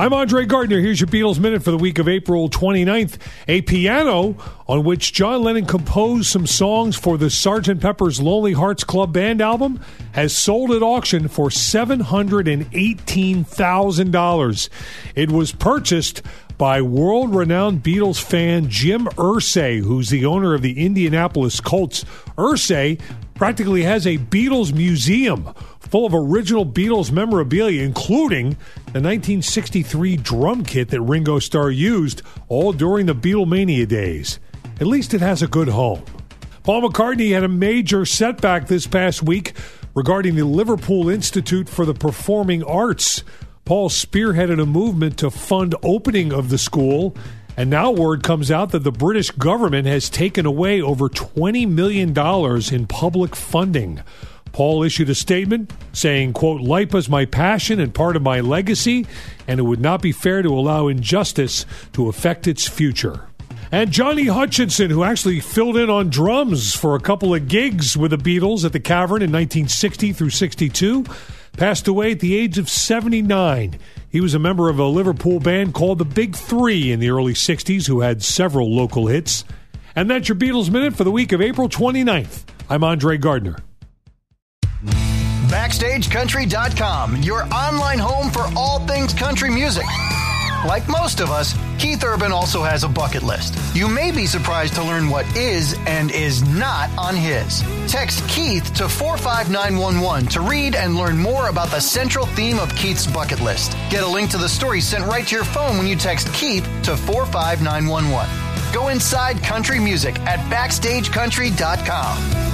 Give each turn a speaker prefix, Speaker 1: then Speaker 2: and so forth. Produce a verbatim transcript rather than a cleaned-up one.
Speaker 1: I'm Andre Gardner. Here's your Beatles Minute for the week of April twenty-ninth. A piano on which John Lennon composed some songs for the Sergeant Pepper's Lonely Hearts Club Band album has sold at auction for seven hundred eighteen thousand dollars. It was purchased by world-renowned Beatles fan Jim Irsay, who's the owner of the Indianapolis Colts. Irsay practically has a Beatles museum full of original Beatles memorabilia, including the nineteen sixty-three drum kit that Ringo Starr used all during the Beatlemania days. At least it has a good home. Paul McCartney had a major setback this past week regarding the Liverpool Institute for the Performing Arts. Paul spearheaded a movement to fund opening of the school, and now word comes out that the British government has taken away over twenty million dollars in public funding. Paul issued a statement saying, quote, "L I P A is my passion and part of my legacy, and it would not be fair to allow injustice to affect its future." And Johnny Hutchinson, who actually filled in on drums for a couple of gigs with the Beatles at the Cavern in nineteen sixty through sixty-two, passed away at the age of seventy-nine. He was a member of a Liverpool band called the Big Three in the early sixties who had several local hits. And that's your Beatles Minute for the week of April twenty-ninth. I'm Andre Gardner.
Speaker 2: Backstage Country dot com, your online home for all things country music. Like most of us, Keith Urban also has a bucket list. You may be surprised to learn what is and is not on his. Text Keith to four five nine one one to read and learn more about the central theme of Keith's bucket list. Get a link to the story sent right to your phone when you text Keith to four five nine one one. Go inside country music at Backstage Country dot com.